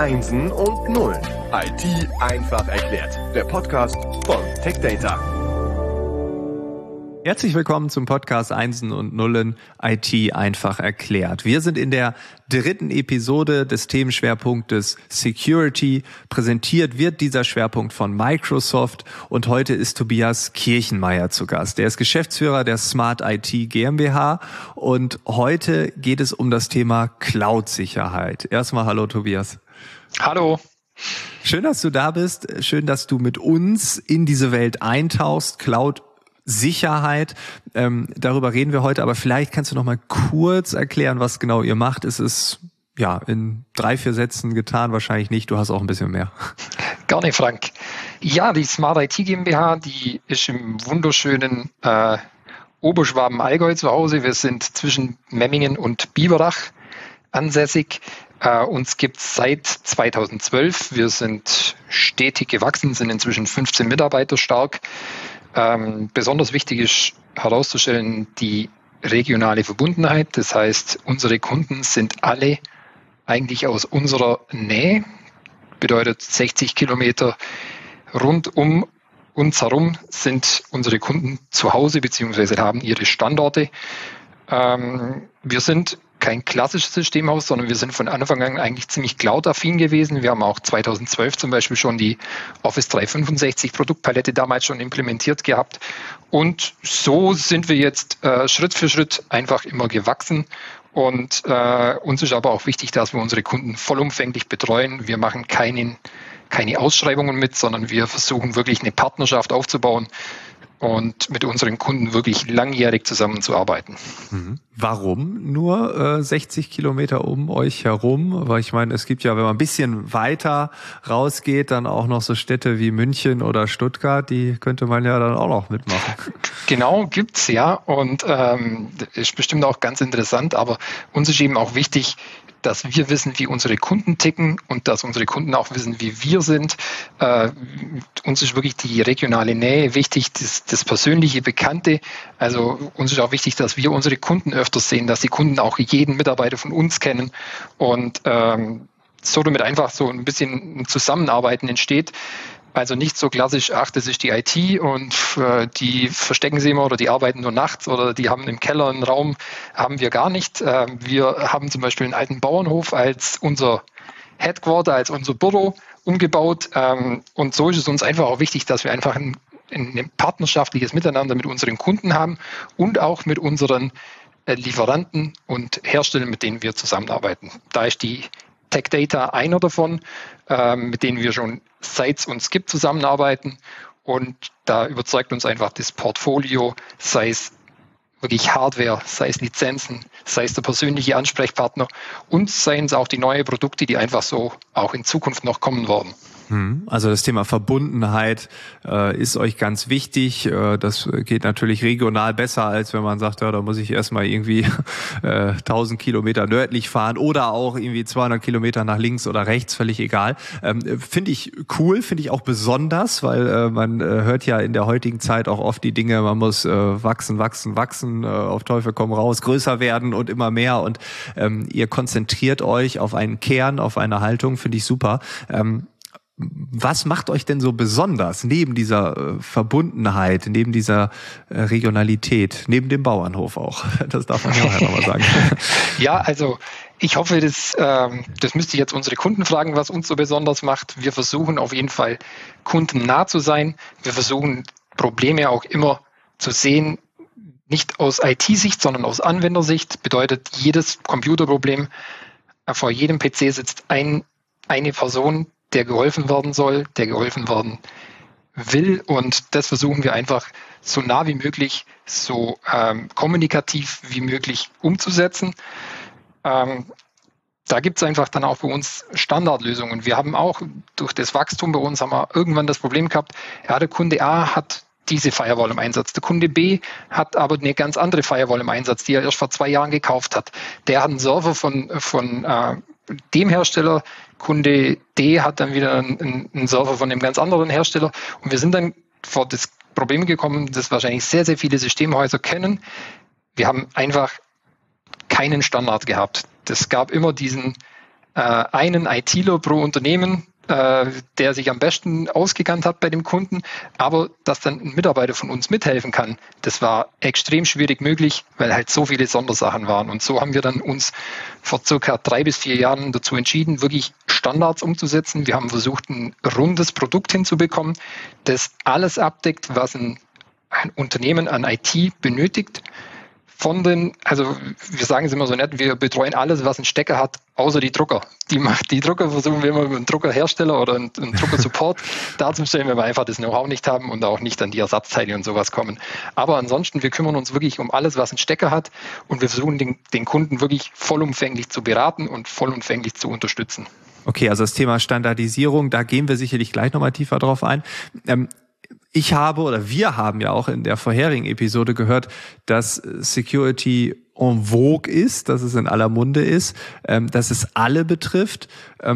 Einsen und Nullen. IT einfach erklärt. Der Podcast von TechData. Herzlich willkommen zum Podcast Einsen und Nullen IT einfach erklärt. Wir sind in der dritten Episode des Themenschwerpunktes Security. Präsentiert wird dieser Schwerpunkt von Microsoft und heute ist Tobias Kirchenmeier zu Gast. Er ist Geschäftsführer der Smart IT GmbH und heute geht es um das Thema Cloud-Sicherheit. Erstmal hallo Tobias. Hallo. Schön, dass du da bist. Schön, dass du mit uns in diese Welt eintauchst. Cloud-Sicherheit. Darüber reden wir heute, aber vielleicht kannst du noch mal kurz erklären, was genau ihr macht. Es ist ja in 3-4 Sätzen getan, wahrscheinlich nicht. Du hast auch ein bisschen mehr. Gerne, Frank. Ja, die Smart IT GmbH, die ist im wunderschönen Oberschwaben-Allgäu zu Hause. Wir sind zwischen Memmingen und Biberach ansässig. Uns gibt es seit 2012. Wir sind stetig gewachsen, sind inzwischen 15 Mitarbeiter stark. Besonders wichtig ist herauszustellen die regionale Verbundenheit. Das heißt, unsere Kunden sind alle eigentlich aus unserer Nähe. Bedeutet 60 Kilometer rund um uns herum sind unsere Kunden zu Hause bzw. haben ihre Standorte. Wir sind kein klassisches Systemhaus, sondern wir sind von Anfang an eigentlich ziemlich cloud-affin gewesen. Wir haben auch 2012 zum Beispiel schon die Office 365 Produktpalette damals schon implementiert gehabt. Und so sind wir jetzt Schritt für Schritt einfach immer gewachsen. Und uns ist aber auch wichtig, dass wir unsere Kunden vollumfänglich betreuen. Wir machen keine Ausschreibungen mit, sondern wir versuchen wirklich eine Partnerschaft aufzubauen und mit unseren Kunden wirklich langjährig zusammenzuarbeiten. Warum nur 60 Kilometer um euch herum? Weil ich meine, es gibt ja, wenn man ein bisschen weiter rausgeht, dann auch noch so Städte wie München oder Stuttgart, die könnte man ja dann auch noch mitmachen. Genau, gibt's ja und ist bestimmt auch ganz interessant, aber uns ist eben auch wichtig, dass wir wissen, wie unsere Kunden ticken und dass unsere Kunden auch wissen, wie wir sind. Uns ist wirklich die regionale Nähe wichtig, das persönliche Bekannte. Also uns ist auch wichtig, dass wir unsere Kunden öfters sehen, dass die Kunden auch jeden Mitarbeiter von uns kennen und so damit einfach so ein bisschen Zusammenarbeiten entsteht. Also nicht so klassisch, das ist die IT und die verstecken sie immer oder die arbeiten nur nachts oder die haben im Keller einen Raum, haben wir gar nicht. Wir haben zum Beispiel einen alten Bauernhof als unser Headquarter, als unser Büro umgebaut. Und so ist es uns einfach auch wichtig, dass wir einfach ein partnerschaftliches Miteinander mit unseren Kunden haben und auch mit unseren Lieferanten und Herstellern, mit denen wir zusammenarbeiten. Da ist die TechData einer davon, mit denen wir schon seit es uns gibt zusammenarbeiten. Und da überzeugt uns einfach das Portfolio, sei es wirklich Hardware, sei es Lizenzen, sei es der persönliche Ansprechpartner und seien es auch die neuen Produkte, die einfach so auch in Zukunft noch kommen werden. Also das Thema Verbundenheit ist euch ganz wichtig. Das geht natürlich regional besser, als wenn man sagt, ja, da muss ich erstmal irgendwie 1000 Kilometer nördlich fahren oder auch irgendwie 200 Kilometer nach links oder rechts, völlig egal. Finde ich cool, finde ich auch besonders, weil man hört ja in der heutigen Zeit auch oft die Dinge, man muss wachsen, auf Teufel komm raus, größer werden und immer mehr. Und ihr konzentriert euch auf einen Kern, auf eine Haltung, finde ich super. Was macht euch denn so besonders neben dieser Verbundenheit, neben dieser Regionalität, neben dem Bauernhof auch? Das darf man ja auch nochmal sagen. Ja, also ich hoffe, das müsste ich jetzt unsere Kunden fragen, was uns so besonders macht. Wir versuchen auf jeden Fall kundennah zu sein. Wir versuchen Probleme auch immer zu sehen, nicht aus IT-Sicht, sondern aus Anwendersicht. Bedeutet, jedes Computerproblem, vor jedem PC sitzt eine Person, der geholfen werden soll, der geholfen werden will. Und das versuchen wir einfach so nah wie möglich, so kommunikativ wie möglich umzusetzen. Da gibt es einfach dann auch bei uns Standardlösungen. Wir haben auch durch das Wachstum bei uns haben wir irgendwann das Problem gehabt, ja, der Kunde A hat diese Firewall im Einsatz. Der Kunde B hat aber eine ganz andere Firewall im Einsatz, die er erst vor 2 Jahren gekauft hat. Der hat einen Server von dem Hersteller, Kunde D hat dann wieder einen Server von einem ganz anderen Hersteller. Und wir sind dann vor das Problem gekommen, das wahrscheinlich sehr, sehr viele Systemhäuser kennen. Wir haben einfach keinen Standard gehabt. Es gab immer diesen einen ITler pro Unternehmen, der sich am besten ausgekannt hat bei dem Kunden, aber dass dann ein Mitarbeiter von uns mithelfen kann, das war extrem schwierig möglich, weil halt so viele Sondersachen waren. Und so haben wir dann uns vor circa 3 bis 4 Jahren dazu entschieden, wirklich Standards umzusetzen. Wir haben versucht, ein rundes Produkt hinzubekommen, das alles abdeckt, was ein Unternehmen an IT benötigt. Also wir sagen es immer so nett, wir betreuen alles, was einen Stecker hat, außer die Drucker. Die Drucker versuchen wir immer mit einem Druckerhersteller oder einem Drucker-Support darzustellen, wenn wir einfach das Know-how nicht haben und auch nicht an die Ersatzteile und sowas kommen. Aber ansonsten, wir kümmern uns wirklich um alles, was einen Stecker hat und wir versuchen den Kunden wirklich vollumfänglich zu beraten und vollumfänglich zu unterstützen. Okay, also das Thema Standardisierung, da gehen wir sicherlich gleich nochmal tiefer drauf ein. Wir haben ja auch in der vorherigen Episode gehört, dass Security en vogue ist, dass es in aller Munde ist, dass es alle betrifft.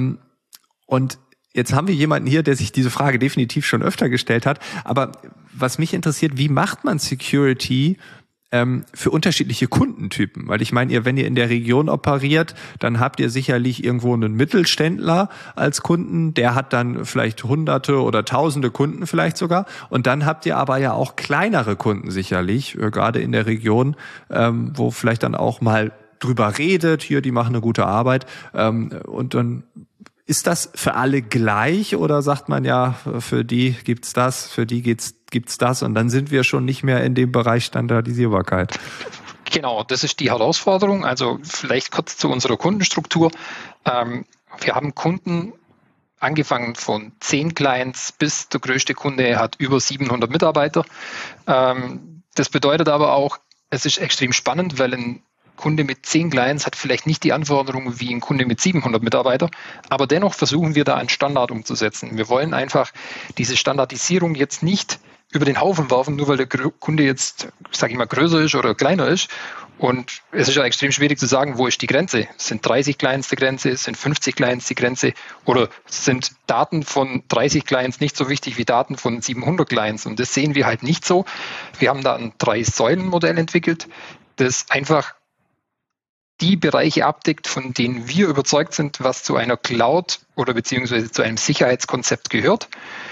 Und jetzt haben wir jemanden hier, der sich diese Frage definitiv schon öfter gestellt hat. Aber was mich interessiert, wie macht man Security für unterschiedliche Kundentypen? Weil ich meine, wenn ihr in der Region operiert, dann habt ihr sicherlich irgendwo einen Mittelständler als Kunden, der hat dann vielleicht Hunderte oder Tausende Kunden vielleicht sogar. Und dann habt ihr aber ja auch kleinere Kunden sicherlich, gerade in der Region, wo vielleicht dann auch mal drüber redet, hier, die machen eine gute Arbeit. Und dann ist das für alle gleich oder sagt man ja, für die gibt's das, für die gibt's das und dann sind wir schon nicht mehr in dem Bereich Standardisierbarkeit? Genau, das ist die Herausforderung. Also vielleicht kurz zu unserer Kundenstruktur. Wir haben Kunden angefangen von 10 Clients bis der größte Kunde hat über 700 Mitarbeiter. Das bedeutet aber auch, es ist extrem spannend, weil ein Kunde mit 10 Clients hat vielleicht nicht die Anforderungen wie ein Kunde mit 700 Mitarbeitern, aber dennoch versuchen wir da einen Standard umzusetzen. Wir wollen einfach diese Standardisierung jetzt nicht über den Haufen werfen, nur weil der Kunde jetzt, sage ich mal, größer ist oder kleiner ist. Und es ist ja extrem schwierig zu sagen, wo ist die Grenze? Sind 30 Clients die Grenze? Sind 50 Clients die Grenze? Oder sind Daten von 30 Clients nicht so wichtig wie Daten von 700 Clients? Und das sehen wir halt nicht so. Wir haben da ein 3-Säulen-Modell entwickelt, das einfach die Bereiche abdeckt, von denen wir überzeugt sind, was zu einer Cloud oder beziehungsweise zu einem Sicherheitskonzept gehört.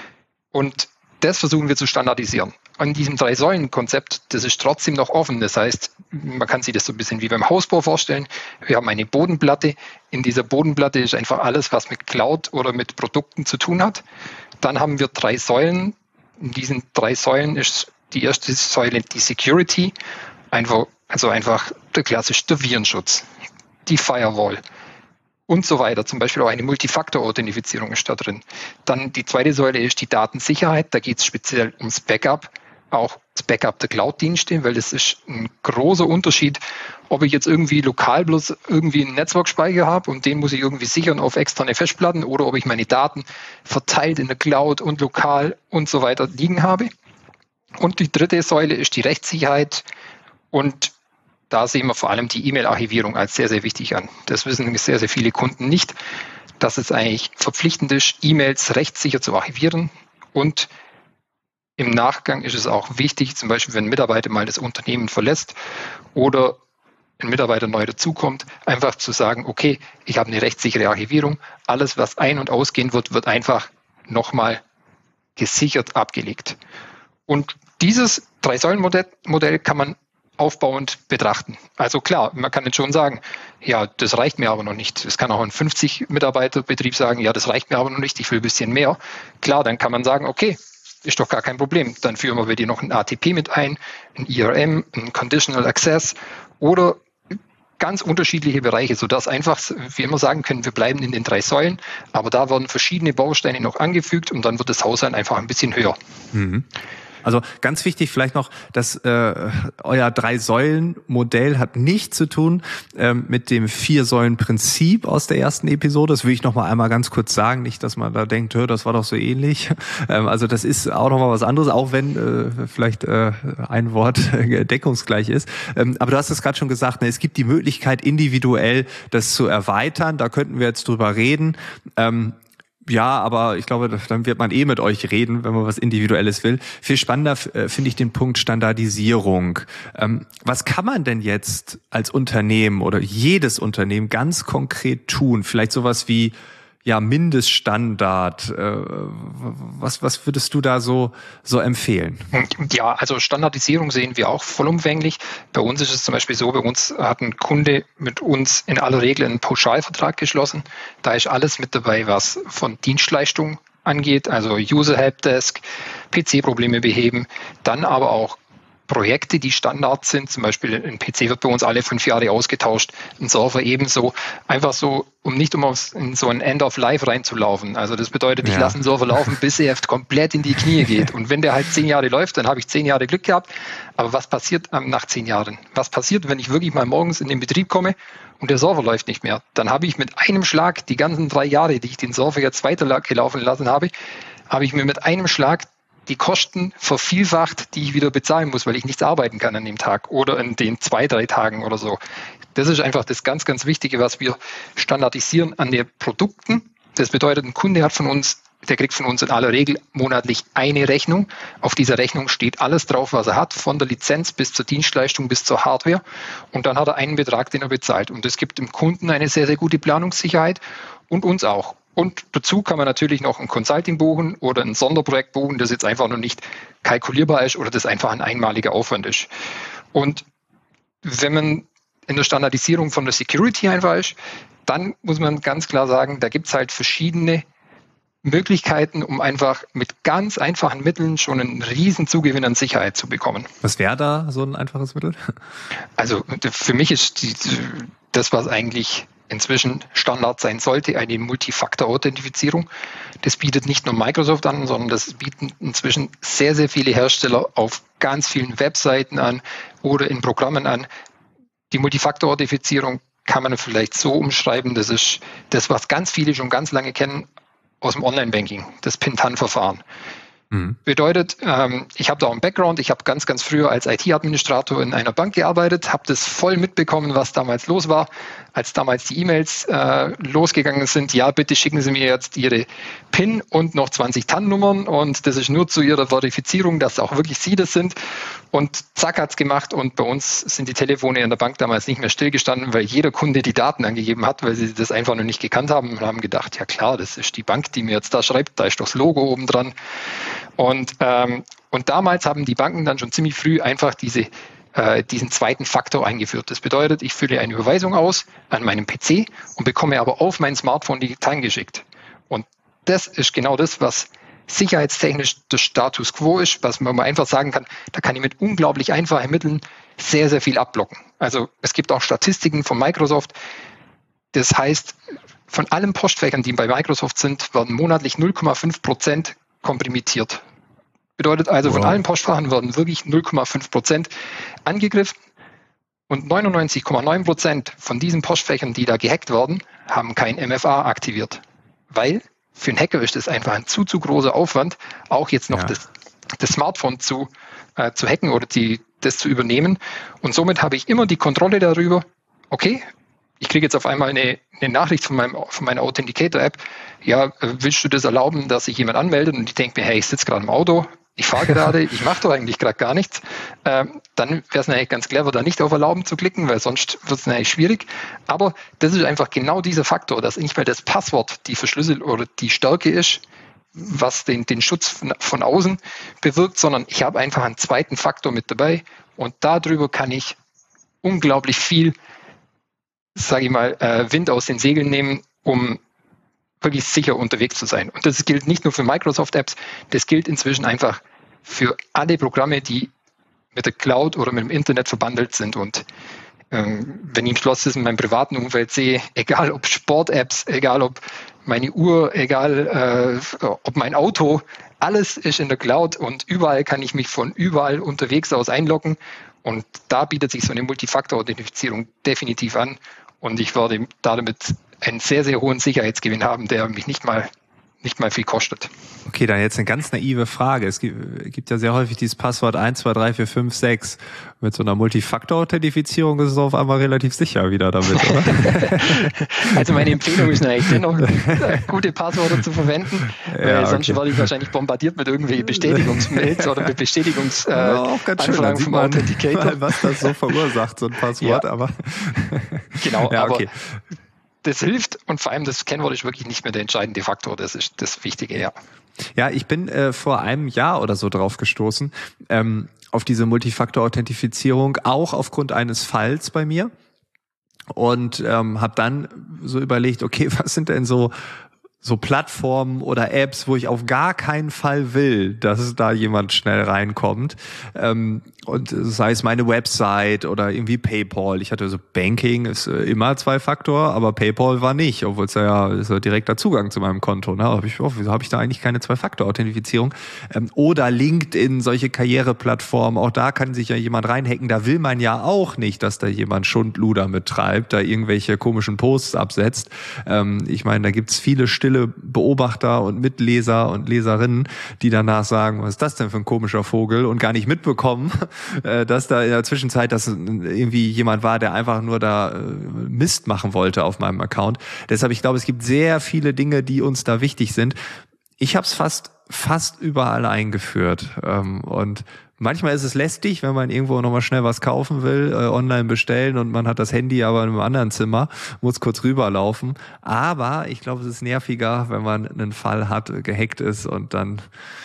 Und das versuchen wir zu standardisieren. An diesem 3-Säulen-Konzept, das ist trotzdem noch offen. Das heißt, man kann sich das so ein bisschen wie beim Hausbau vorstellen. Wir haben eine Bodenplatte. In dieser Bodenplatte ist einfach alles, was mit Cloud oder mit Produkten zu tun hat. Dann haben wir 3 Säulen. In diesen 3 Säulen ist die erste Säule die Security. Einfach der klassische Virenschutz, die Firewall und so weiter. Zum Beispiel auch eine Multifaktor-Authentifizierung ist da drin. Dann die zweite Säule ist die Datensicherheit. Da geht es speziell ums Backup, auch das Backup der Cloud-Dienste, weil das ist ein großer Unterschied, ob ich jetzt irgendwie lokal bloß irgendwie einen Netzwerkspeicher habe und den muss ich irgendwie sichern auf externe Festplatten oder ob ich meine Daten verteilt in der Cloud und lokal und so weiter liegen habe. Und die dritte Säule ist die Rechtssicherheit. Und da sehen wir vor allem die E-Mail-Archivierung als sehr, sehr wichtig an. Das wissen sehr, sehr viele Kunden nicht, dass es eigentlich verpflichtend ist, E-Mails rechtssicher zu archivieren. Und im Nachgang ist es auch wichtig, zum Beispiel, wenn ein Mitarbeiter mal das Unternehmen verlässt oder ein Mitarbeiter neu dazukommt, einfach zu sagen, okay, ich habe eine rechtssichere Archivierung. Alles, was ein- und ausgehen wird, wird einfach nochmal gesichert abgelegt. Und dieses 3-Säulen-Modell kann man aufbauend betrachten. Also klar, man kann jetzt schon sagen, ja, das reicht mir aber noch nicht. Es kann auch ein 50-Mitarbeiter-Betrieb sagen, ja, das reicht mir aber noch nicht, ich will ein bisschen mehr. Klar, dann kann man sagen, okay, ist doch gar kein Problem. Dann führen wir bei dir noch ein ATP mit ein, ein IRM, ein Conditional Access oder ganz unterschiedliche Bereiche, sodass einfach wir immer sagen können, wir bleiben in den 3 Säulen, aber da werden verschiedene Bausteine noch angefügt und dann wird das Haus dann einfach ein bisschen höher. Mhm. Also ganz wichtig vielleicht noch, dass euer 3-Säulen-Modell hat nichts zu tun mit dem 4-Säulen-Prinzip aus der ersten Episode. Das will ich noch mal einmal ganz kurz sagen, nicht, dass man da denkt, das war doch so ähnlich. Also das ist auch noch mal was anderes, auch wenn vielleicht ein Wort deckungsgleich ist. Aber du hast es gerade schon gesagt, es gibt die Möglichkeit, individuell das zu erweitern. Da könnten wir jetzt drüber reden. Ja, aber ich glaube, dann wird man mit euch reden, wenn man was Individuelles will. Viel spannender finde ich den Punkt Standardisierung. Was kann man denn jetzt als Unternehmen oder jedes Unternehmen ganz konkret tun? Vielleicht sowas wie Mindeststandard. Was würdest du da so empfehlen? Ja, also Standardisierung sehen wir auch vollumfänglich. Bei uns ist es zum Beispiel so, bei uns hat ein Kunde mit uns in aller Regel einen Pauschalvertrag geschlossen. Da ist alles mit dabei, was von Dienstleistung angeht, also User Helpdesk, PC-Probleme beheben, dann aber auch Projekte, die Standard sind, zum Beispiel ein PC wird bei uns alle 5 Jahre ausgetauscht, ein Server ebenso, einfach so, um in so ein End of Life reinzulaufen. Also das bedeutet, ich lasse einen Server laufen, bis er komplett in die Knie geht. Und wenn der halt 10 Jahre läuft, dann habe ich 10 Jahre Glück gehabt. Aber was passiert nach 10 Jahren? Was passiert, wenn ich wirklich mal morgens in den Betrieb komme und der Server läuft nicht mehr? Dann habe ich mit einem Schlag die ganzen 3 Jahre, die ich den Server jetzt weitergelaufen lassen habe ich mir mit einem Schlag die Kosten vervielfacht, die ich wieder bezahlen muss, weil ich nichts arbeiten kann an dem Tag oder in den 2-3 Tagen oder so. Das ist einfach das ganz, ganz Wichtige, was wir standardisieren an den Produkten. Das bedeutet, ein Kunde der kriegt von uns in aller Regel monatlich eine Rechnung. Auf dieser Rechnung steht alles drauf, was er hat, von der Lizenz bis zur Dienstleistung bis zur Hardware. Und dann hat er einen Betrag, den er bezahlt. Und das gibt dem Kunden eine sehr, sehr gute Planungssicherheit und uns auch. Und dazu kann man natürlich noch ein Consulting buchen oder ein Sonderprojekt buchen, das jetzt einfach noch nicht kalkulierbar ist oder das einfach ein einmaliger Aufwand ist. Und wenn man in der Standardisierung von der Security einfach ist, dann muss man ganz klar sagen, da gibt es halt verschiedene Möglichkeiten, um einfach mit ganz einfachen Mitteln schon einen riesen Zugewinn an Sicherheit zu bekommen. Was wäre da so ein einfaches Mittel? Also für mich ist das, was eigentlich inzwischen Standard sein sollte, eine Multifaktor-Authentifizierung. Das bietet nicht nur Microsoft an, sondern das bieten inzwischen sehr, sehr viele Hersteller auf ganz vielen Webseiten an oder in Programmen an. Die Multifaktor-Authentifizierung kann man vielleicht so umschreiben, das ist das, was ganz viele schon ganz lange kennen aus dem Online-Banking, das PIN-TAN-Verfahren. Bedeutet, ich habe da auch einen Background, ich habe ganz, ganz früher als IT-Administrator in einer Bank gearbeitet, habe das voll mitbekommen, was damals los war, als damals die E-Mails losgegangen sind, ja, bitte schicken Sie mir jetzt Ihre PIN und noch 20 TAN-Nummern und das ist nur zu Ihrer Verifizierung, dass auch wirklich Sie das sind und zack hat's gemacht und bei uns sind die Telefone in der Bank damals nicht mehr stillgestanden, weil jeder Kunde die Daten angegeben hat, weil sie das einfach noch nicht gekannt haben und haben gedacht, ja klar, das ist die Bank, die mir jetzt da schreibt, da ist doch das Logo oben dran. Und damals haben die Banken dann schon ziemlich früh einfach diesen zweiten Faktor eingeführt. Das bedeutet, ich fülle eine Überweisung aus an meinem PC und bekomme aber auf mein Smartphone die Dateien geschickt. Und das ist genau das, was sicherheitstechnisch der Status quo ist, was man mal einfach sagen kann, da kann ich mit unglaublich einfachen Mitteln sehr, sehr viel abblocken. Also es gibt auch Statistiken von Microsoft. Das heißt, von allen Postfächern, die bei Microsoft sind, werden monatlich 0,5% komprimiert. Bedeutet also, von allen Postfächern werden wirklich 0,5% angegriffen und 99,9% von diesen Postfächern, die da gehackt werden, haben kein MFA aktiviert. Weil für einen Hacker ist das einfach ein zu großer Aufwand, auch jetzt noch das Smartphone zu hacken oder das zu übernehmen. Und somit habe ich immer die Kontrolle darüber, okay, ich kriege jetzt auf einmal eine Nachricht von meiner Authenticator-App, ja, willst du das erlauben, dass sich jemand anmeldet? Und ich denke mir, hey, ich sitze gerade im Auto, ich fahre gerade, ich mache doch eigentlich gerade gar nichts. Dann wäre es natürlich ganz clever, da nicht auf Erlauben zu klicken, weil sonst wird es natürlich schwierig. Aber das ist einfach genau dieser Faktor, dass nicht mehr das Passwort die Verschlüssel oder die Stärke ist, was den Schutz von außen bewirkt, sondern ich habe einfach einen zweiten Faktor mit dabei und darüber kann ich unglaublich viel, sage ich mal, Wind aus den Segeln nehmen, um wirklich sicher unterwegs zu sein. Und das gilt nicht nur für Microsoft-Apps, das gilt inzwischen einfach für alle Programme, die mit der Cloud oder mit dem Internet verbandelt sind. Und wenn ich im Schloss in meinem privaten Umfeld sehe, egal ob Sport-Apps, egal ob meine Uhr, egal ob mein Auto, alles ist in der Cloud und überall kann ich mich von überall unterwegs aus einloggen. Und da bietet sich so eine Multifaktor-Authentifizierung definitiv an. Und ich werde damit einen sehr, sehr hohen Sicherheitsgewinn haben, der mich nicht mal nicht mal viel kostet. Okay, dann jetzt eine ganz naive Frage. Es gibt ja sehr häufig dieses Passwort 1, 2, 3, 4, 5, 6. Mit so einer Multifaktor-Authentifizierung ist es auf einmal relativ sicher wieder damit, oder? Also meine Empfehlung ist eigentlich dennoch, gute Passwörter zu verwenden, weil sonst werde ich wahrscheinlich bombardiert mit irgendwelchen Bestätigungsmails oder mit Bestätigungsanfragen vom Authenticator. Was das so verursacht, so ein Passwort, aber genau, ja, aber okay. Das hilft und vor allem das Kennwort ist wirklich nicht mehr der entscheidende Faktor, das ist das Wichtige, ja. Ja, ich bin vor einem Jahr oder so drauf gestoßen, auf diese Multifaktor-Authentifizierung, auch aufgrund eines Falls bei mir und habe dann so überlegt, okay, was sind denn so Plattformen oder Apps, wo ich auf gar keinen Fall will, dass da jemand schnell reinkommt. Und sei es meine Website oder irgendwie PayPal. Ich hatte so Banking ist immer Zwei-Faktor, aber PayPal war nicht, obwohl es ist ja direkter Zugang zu meinem Konto. Ne? Wieso habe ich da eigentlich keine Zwei-Faktor-Authentifizierung? Oder LinkedIn, solche Karriereplattformen, auch da kann sich ja jemand reinhacken. Da will man ja auch nicht, dass da jemand Schundluder mittreibt, da irgendwelche komischen Posts absetzt. Ich meine, da gibt's viele stille Beobachter und Mitleser und Leserinnen, die danach sagen, was ist das denn für ein komischer Vogel und gar nicht mitbekommen, dass da in der Zwischenzeit das irgendwie jemand war, der einfach nur da Mist machen wollte auf meinem Account. Deshalb, ich glaube, es gibt sehr viele Dinge, die uns da wichtig sind. Ich habe es fast überall eingeführt und manchmal ist es lästig, wenn man irgendwo nochmal schnell was kaufen will, online bestellen und man hat das Handy aber in einem anderen Zimmer, muss kurz rüberlaufen. Aber ich glaube, es ist nerviger, wenn man einen Fall hat, gehackt ist und dann,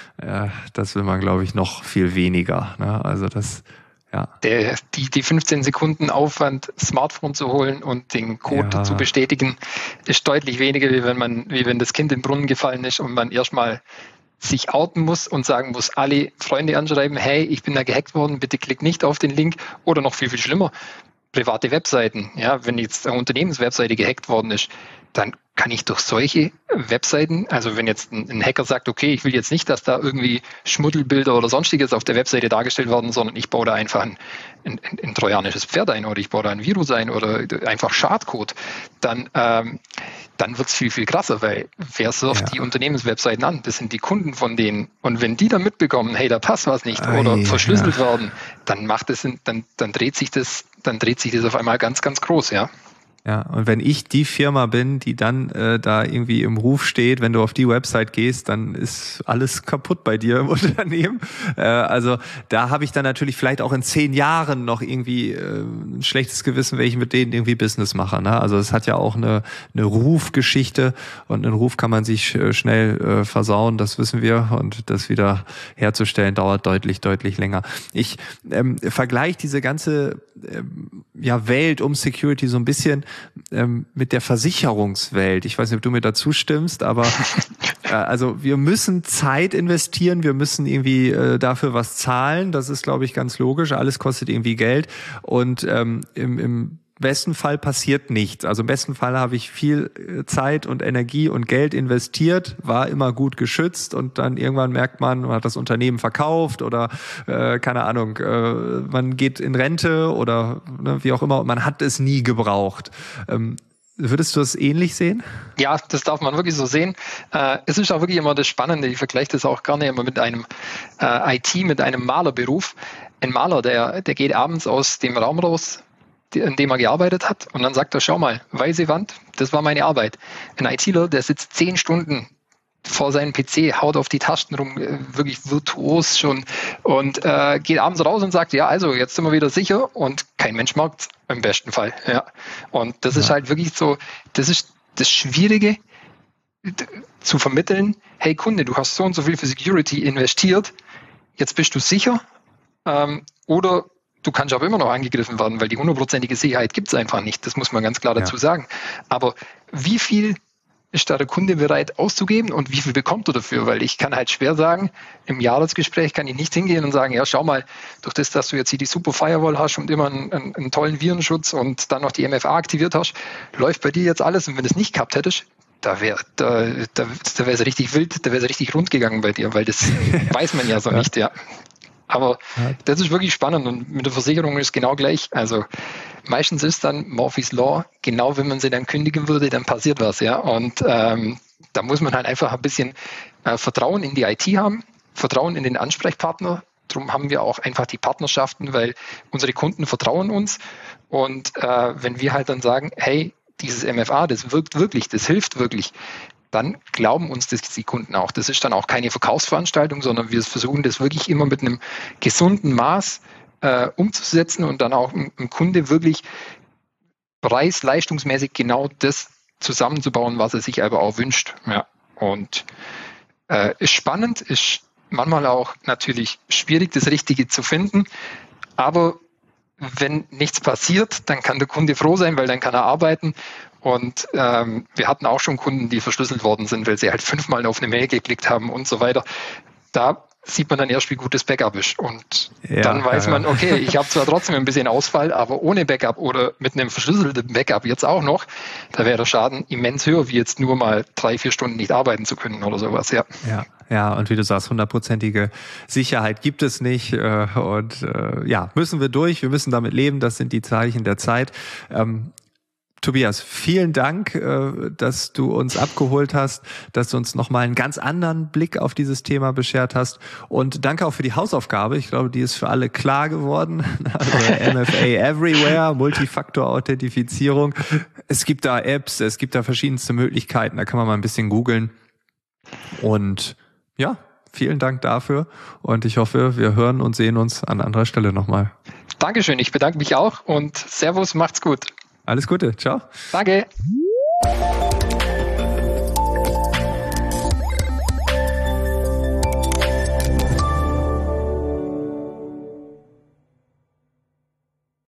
das will man, glaube ich, noch viel weniger. Ne? Also das, ja. Die 15 Sekunden Aufwand, Smartphone zu holen und den Code zu bestätigen, ist deutlich weniger, wie wenn das Kind in den Brunnen gefallen ist und man erstmal sich outen muss und sagen muss, alle Freunde anschreiben, hey, ich bin da gehackt worden, bitte klick nicht auf den Link. Oder noch viel, viel schlimmer, private Webseiten. Ja, wenn jetzt eine Unternehmenswebseite gehackt worden ist, dann kann ich durch solche Webseiten, also wenn jetzt ein Hacker sagt, okay, ich will jetzt nicht, dass da irgendwie Schmuddelbilder oder sonstiges auf der Webseite dargestellt werden, sondern ich baue da einfach ein trojanisches Pferd ein oder ich baue da ein Virus ein oder einfach Schadcode, dann wird es viel, viel krasser, weil wer surft die Unternehmenswebseiten an? Das sind die Kunden von denen. Und wenn die dann mitbekommen, hey, da passt was nicht oder verschlüsselt werden, dann dann dreht sich das auf einmal ganz, ganz groß, ja. Ja, und wenn ich die Firma bin, die dann da irgendwie im Ruf steht, wenn du auf die Website gehst, dann ist alles kaputt bei dir im Unternehmen. Also da habe ich dann natürlich vielleicht auch in 10 Jahren noch irgendwie ein schlechtes Gewissen, wenn ich mit denen irgendwie Business mache. Ne? Also es hat ja auch eine Rufgeschichte und einen Ruf kann man sich schnell versauen, das wissen wir. Und das wieder herzustellen dauert deutlich, deutlich länger. Ich vergleiche diese ganze Welt um Security so ein bisschen mit der Versicherungswelt. Ich weiß nicht, ob du mir dazu stimmst, aber also wir müssen Zeit investieren, wir müssen irgendwie dafür was zahlen. Das ist, glaube ich, ganz logisch. Alles kostet irgendwie Geld und im besten Fall passiert nichts. Also im besten Fall habe ich viel Zeit und Energie und Geld investiert, war immer gut geschützt und dann irgendwann merkt man hat das Unternehmen verkauft oder keine Ahnung, man geht in Rente oder wie auch immer und man hat es nie gebraucht. Würdest du das ähnlich sehen? Ja, das darf man wirklich so sehen. Es ist auch wirklich immer das Spannende. Ich vergleiche das auch gerne immer mit einem mit einem Malerberuf. Ein Maler, der geht abends aus dem Raum raus, in dem er gearbeitet hat und dann sagt er, schau mal, weiße Wand, das war meine Arbeit. Ein ITler, der sitzt 10 Stunden vor seinem PC, haut auf die Tasten rum, wirklich virtuos schon und geht abends raus und sagt, ja, also jetzt sind wir wieder sicher und kein Mensch merkt im besten Fall. Ja. Und das ist halt wirklich so, das ist das Schwierige zu vermitteln, hey Kunde, du hast so und so viel für Security investiert, jetzt bist du sicher oder du kannst aber immer noch angegriffen werden, weil die 100%ige Sicherheit gibt es einfach nicht. Das muss man ganz klar dazu sagen. Aber wie viel ist da der Kunde bereit auszugeben und wie viel bekommt er dafür? Weil ich kann halt schwer sagen, im Jahresgespräch kann ich nicht hingehen und sagen, ja, schau mal, durch das, dass du jetzt hier die super Firewall hast und immer einen tollen Virenschutz und dann noch die MFA aktiviert hast, läuft bei dir jetzt alles. Und wenn du es nicht gehabt hättest, da wäre es richtig wild, da wäre es richtig rund gegangen bei dir, weil das weiß man ja so nicht, ja. Aber das ist wirklich spannend und mit der Versicherung ist es genau gleich. Also meistens ist dann Murphy's Law, genau wenn man sie dann kündigen würde, dann passiert was, ja. Und da muss man halt einfach ein bisschen Vertrauen in die IT haben, Vertrauen in den Ansprechpartner. Darum haben wir auch einfach die Partnerschaften, weil unsere Kunden vertrauen uns. Und wenn wir halt dann sagen, hey, dieses MFA, das wirkt wirklich, das hilft wirklich, dann glauben uns das die Kunden auch. Das ist dann auch keine Verkaufsveranstaltung, sondern wir versuchen das wirklich immer mit einem gesunden Maß umzusetzen und dann auch im Kunde wirklich preis-leistungsmäßig genau das zusammenzubauen, was er sich aber auch wünscht. Ja. Und ist spannend, ist manchmal auch natürlich schwierig, das Richtige zu finden, aber wenn nichts passiert, dann kann der Kunde froh sein, weil dann kann er arbeiten. Und wir hatten auch schon Kunden, die verschlüsselt worden sind, weil sie halt 5-mal auf eine Mail geklickt haben und so weiter. Da sieht man dann erst, wie gut das Backup ist. Und dann weiß man, okay, ich habe zwar trotzdem ein bisschen Ausfall, aber ohne Backup oder mit einem verschlüsselten Backup jetzt auch noch, da wäre der Schaden immens höher, wie jetzt nur mal 3-4 Stunden nicht arbeiten zu können oder sowas. Ja, und wie du sagst, 100%ige Sicherheit gibt es nicht. Müssen wir durch, wir müssen damit leben, das sind die Zeichen der Zeit. Tobias, vielen Dank, dass du uns abgeholt hast, dass du uns nochmal einen ganz anderen Blick auf dieses Thema beschert hast. Und danke auch für die Hausaufgabe. Ich glaube, die ist für alle klar geworden. Also MFA Everywhere, Multifaktor-Authentifizierung. Es gibt da Apps, es gibt da verschiedenste Möglichkeiten. Da kann man mal ein bisschen googeln. Und ja, vielen Dank dafür. Und ich hoffe, wir hören und sehen uns an anderer Stelle nochmal. Dankeschön, ich bedanke mich auch und Servus, macht's gut. Alles Gute, ciao. Danke.